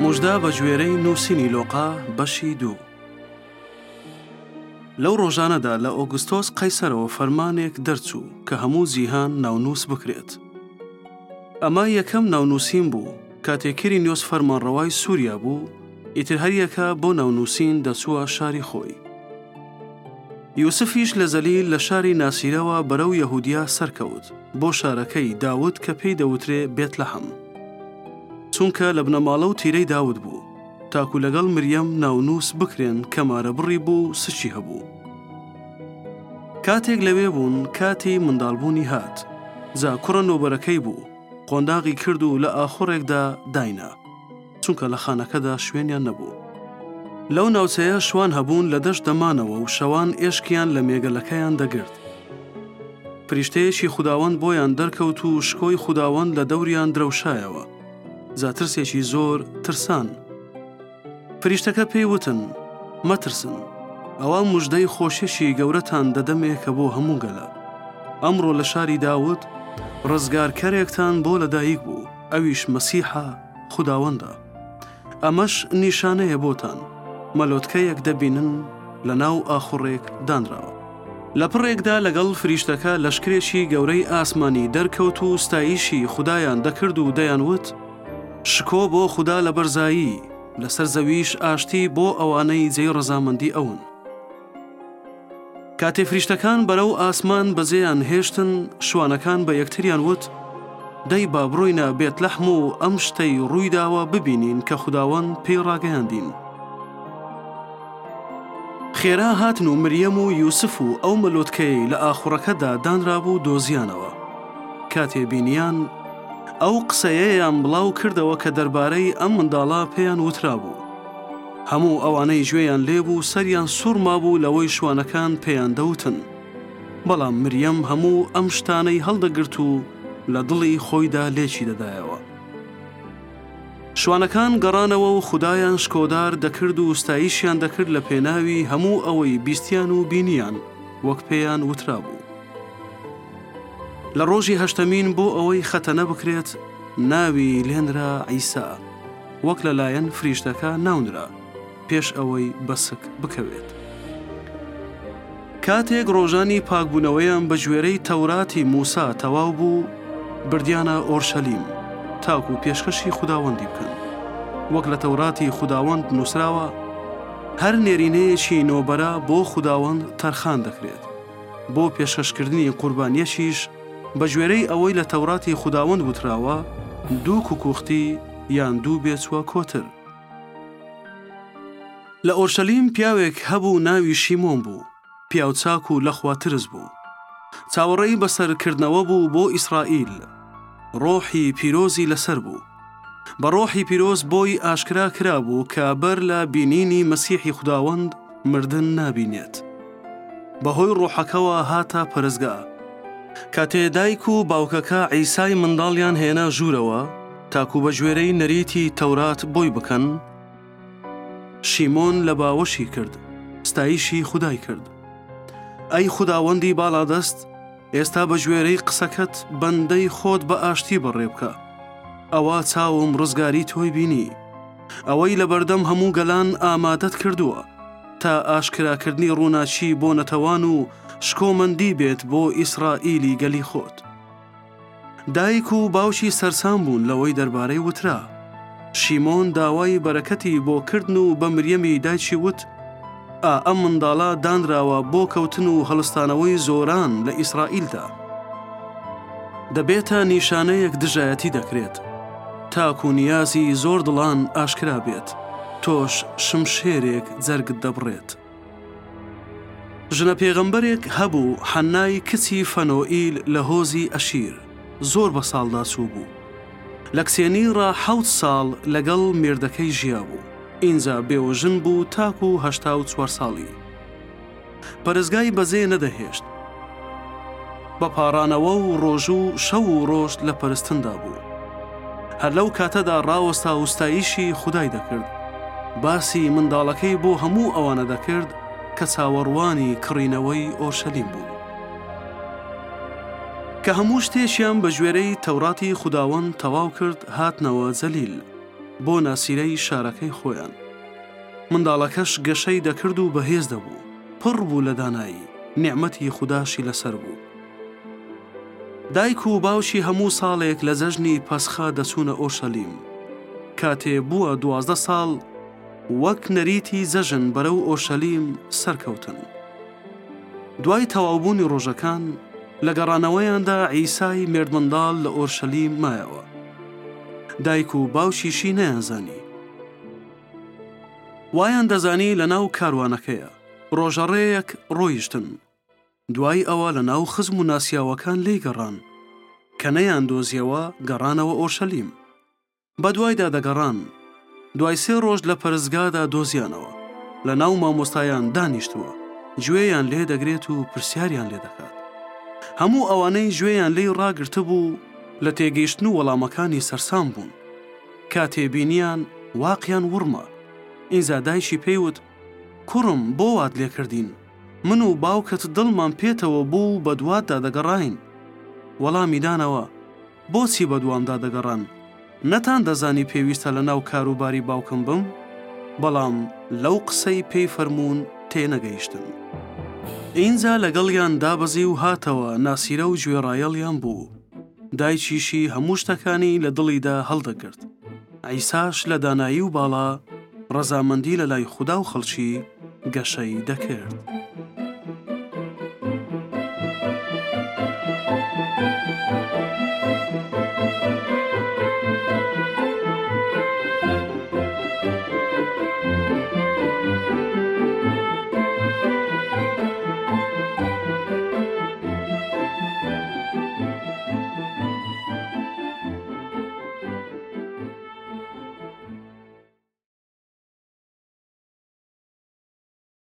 موژدا بە گوێرەی نووسینی لۆقا بەشی 2. لەو ڕۆژانەدا لە ئۆگوستۆس قەیسەرەوە فەرمانێک دەرچوو کە هەموو جیهان ناونووس بکرێت. ئەمە یەکەم ناونووسین بوو. کاتێک کیرینیۆس فەرمانڕەوای سووریا بوو، ئیتر هەریەکە بۆ ناونووسین دەچووە شاری خۆی. یوسفیش لە زەلیل لە شاری ناسیرەوە بەرەو یەهودیا سەرکەوت بۆ شارەکەی داود کە پێی دەوترێ بێتلەحەم، چونکە لە بنەماڵە و تیرەی داود بوو، تاکو لەگەڵ مریەم ناونووس بکرێن کە مارە بڕی بوو سچی هەبوو. کاتێک لەوێ بوون، کاتی منداڵبوونی هات. جا کوڕە نۆبەرەکەی بوو، قۆنداغی کرد و لە ئاخۆڕێکدا داینا، چونکە لە خانەکەدا شوێنیان نەبوو. لەو ناوچەیە شوان هەبوون لە دەشت دەمانەوە و شەوان ئێشکیان لە مێگەلەکەیان دەگرت. فریشتەیەکی خوداوەند بۆیان دەرکەوت و شکۆی خوداوەند لە دەوریان درەوشایەوە. زاترسێکی زۆر ترسان. فریشتەکە پێی وتن: مەترسن، ئەوە موژدەی خۆشیێکی گەورەتان دەدەمێ کە بۆ هەموو گەلە. ئەمڕۆ لە شاری داود ڕزگارکەرێکتان بۆ لەدایک بوو، ئەویش مەسیحە خوداوەندە. ئەمەش نیشانەیە بۆتان، مەلۆتکەیەک دەبینن لە ناو ئاخوڕێک دانراوە. لە پڕێکدا لەگەڵ فریشتەکە لەشکرێکی گەورەی ئاسمانی دەرکەوت و ستایشی خودایان دەکرد و دەیانوت: شکۆ بۆ خوددا لە بەرزایی، لەسەر زەویش ئاشتی بۆ ئەوانەی جێی ڕەزامەندی ئەون. کاتێ فریشتەکان بەرەو ئاسمان بەجێیان هێشتن، شوانەکان بە یەکتریان وت: دەی با بڕۆینە بێتلەحم و ئەم شتەی ڕوویداوە ببینین کە خوداوەند پێی ڕاگەیاندین. خێرا هاتن و مریەم و یوسف و ئەو مەلۆتکەی لە ئاخوڕەکەدا دانرابوو دۆزیانەوە. کاتێ بینیان، ئەو قسەیەیان بڵاو کردەوە کە دەربارەی ئەم منداڵە پێیان وترابوو. هەموو ئەوانەی گوێیان لێبوو سەریان سوورما بوو لەوەی شوانەکان پێیان دەوتن. بەڵام مریەم هەموو ئەم شتانەی هەڵدەگرت و لە دڵی خۆیدا لێکی دەدایەوە. شوانەکان گەڕانەوە و خودایان شکۆدار دەکرد و ستایشیان دەکرد لە پێناوی هەموو ئەوەی بیستیان و بینیان وەک پێیان وترابوو. لە ڕۆژی هەشتەمین بۆ ئەوەی خەتەنە بکرێت، ناوی لێنرا عیسا، وەک لەلایەن فریشتەکە ناونرا پێش ئەوەی بەسک بکەوێت. کاتێک ڕۆژانی پاکبوونەوەیان بە گوێرەی تەوراتی موسا تەواو بوو، بردیانە ئۆرشەلیم تاکو پێشکەشی خوداوەندی بکەن. وەک لە تەوراتی خوداوەند نووسراوە، هەر نێرینەیەکی نۆبەرە بۆ خوداوەند تەرخان دەکرێت. بۆ پێشکەشکردنی قوربانیەکیش بە گوێرەی ئەوەی لە تەوراتی خوداوەند وتراوە، 2 کوکوختی یان 2 بێچوە کۆتر. لە ئۆرشەلیم پیاوێک هەبوو ناوی شیمۆن بوو، پیاوچاک و لەخوا ترس بوو. چاوەڕێی بەسەرکردنەوە بوو بۆ ئیسرائیل. ڕۆحی پیرۆزی لەسەر بوو. بە ڕۆحی پیرۆز بۆی ئاشکرا کرابوو کە بەر لە بینینی مەسیحی خوداوەند مردن نابینێت. بەهۆی ڕۆحەکەوە هاتە پەرستگا. کاتێ دایک و باوکەکە عیسای منداڵیان هێنا ژوورەوە تاکو بە گوێرەی نەریتی تەورات بۆی بکەن، شیمۆن لە باوەشی کرد، ستایشی خودای کرد: ئەی خوداوەندی باڵادەست، ئێستا بە گوێرەی قسەکەت بەندەی خۆت بە ئاشتی بەڕێ بکە. ئەوە چاوم ڕزگاری تۆی بینی. ئەوەی لە بەردەم هەموو گەلان ئامادەت کردووە تا ئاشکراکردنی ڕووناچی بۆ نەتەوان و شکۆمەندی بێت بۆ ئیسرائیلی گەلی خۆت. دایک و باوکی سەرسام بوون لەوەی دەربارەی وترا. شیمۆن داوای بەرەکەتی بۆ کردن و بە مریەمی دایکی وت: ئەم منداڵە دانراوە بۆ کەوتن و هەڵستانەوەی زۆران لە ئیسرائیلدا. دەبێتە نیشانەیەک دژایەتی دەکرێت، تاکو نیازی زۆر دڵان ئاشکرا بێت، تۆش شمشێرێک جەرگت دەبڕێت. ژنە پێغەمبەرێک هەبوو، حەنای کچی فەنۆئیل لە هۆزی ئەشیر، زۆر بە ساڵدا چوو بوو. لە کسێنیڕە 7 ساڵ لەگەڵ مێردەکەی ژیا بوو. ئینجا بێوەژن بوو تاکو 84 ساڵی. پەرستگای بەجێ نەدەهێشت. بە پاڕانەوە و ڕۆژ و شەو و ڕۆژ لە پەرستندا بوو. هەر لەو کاتەدا ڕاوەستا و ستایشی خودای دەکرد. باسی منداڵەکەی بۆ هەموو ئەوانە دەکرد کە چاوەڕوانی کڕینەوەی ئۆرشەلیم بوو. کە هەموو شتێکیان بە گوێرەی تەوراتی خوداوەند تەواو کرد، هاتنەوە جەلیل. بۆ ناسیرەی شارەکەی خۆیان. منداڵەکەش گەشەی دەکرد و بەهێز دەبوو، پڕ بوو لە دانایی، نیعمەتی خوداشی لەسەر بوو. دایک و باوشی هەموو ساڵێک لە جەژنی پەسخا دەچوونە ئۆرشەلیم. کاتێ بووە 12 ساڵ وەک نەریتی جەژن بەرەو ئۆرشەلیم سەرکەوتن. دوای تەواوبوونی ڕۆژەکان لە گەڕانەوەیاندا عیسای مێردمنداڵ لە ئۆرشەلیم مایەوە. دایک و باوشیشی نەیانزانی. وایان دەزانی لە ناو کاروانەکەیە. ڕۆژەڕەیەک ڕۆیشتن. دوای ئەوە لە ناو خزم و ناسیاوەکان لێی گەڕان کە نەیان دۆزیەوە گەڕانەوە ئۆرشەلیم. بە دوایدا دەگەڕان. دوای 3 ڕۆژ لە پەرستگادا دۆزیانەوە. لە ناو مامۆستایان دانیشتووە. گوێیان لێ دەگرێت و پرسیاریان لێ دەکات. هەموو ئەوانەی گوێیان لێی ڕاگرتە بوو لە تێگەیشتن و وەڵامەکانی سەرسام بوون. کاتێ بینیان واقیان وڕمە. ئینجا دایشی پێیوت: کوڕم بۆ وات لێکردین؟ من و باوکت دڵمان پێتەوە بوو بە دواتدا دەگەڕاین. وەڵامی دانەوە: بۆچی بە دوامدا دەگەڕان؟ نەتان دەزانی پێویستە لە ناو کاروباری باوکم بم؟ بەڵام لەو قسەی پێی فەرموون تێنەگەیشتن. ئینجا لەگەڵیان دابەزی و هاتەوە ناسیرە و گوێڕایەڵیان بوو. دایکیشی هەموو شتەکانی لە دڵیدا هەڵدەگرت. عیساش لە دانایی و باڵا ڕەزامەندی لە لای خودا و خەڵکی گەشەی دەکرد.